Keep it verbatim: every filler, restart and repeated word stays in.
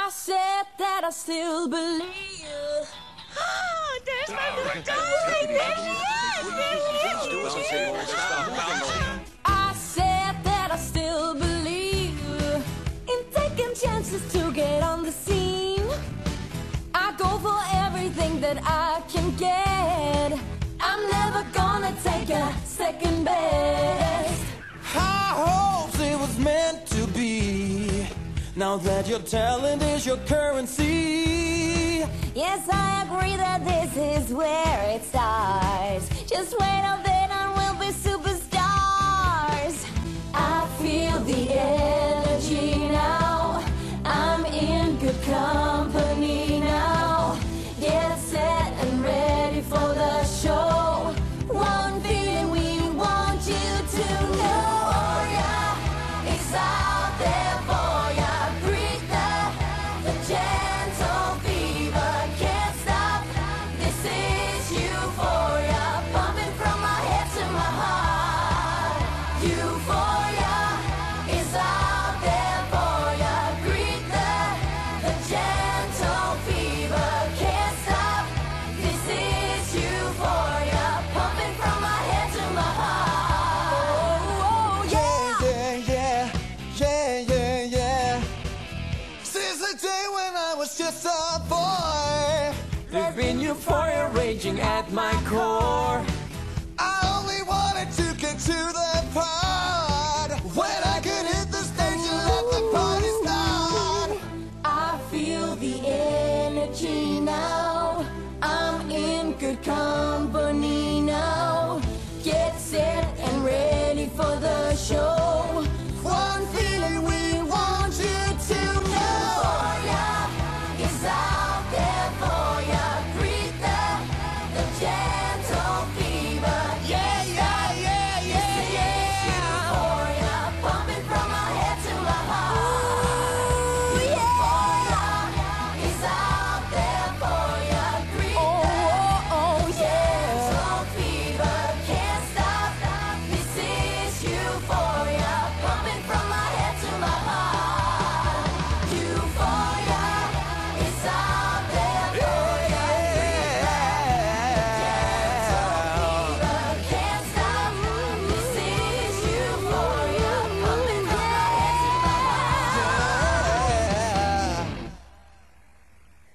I said that I still believe. Ah, there's my little darling. There she is. There she is. I said that I still believe in taking chances to get on the scene. I go for everything that I can get. I'm never gonna take a second best. High hopes it was meant to be. Now that your talent is your currency. Yes, I agree that this is where it starts. Just wait a bit and we'll be superstars. I feel the energy now. I'm in good company now. Get set and ready for the show. One feeling we want you to know. Oh yeah, it's out there for ya. Breathe the, the gentle fever. Can't stop. This is euphoria, pumping from my head to my heart. Euphoria is out there for ya. Breathe the, the gentle fever. Can't stop. This is euphoria, pumping from my head to my heart. Oh, oh yeah. Yeah, yeah, yeah, yeah, yeah. Since the day when I was just a boy, there's been euphoria raging at my core. I only wanted to get to the part.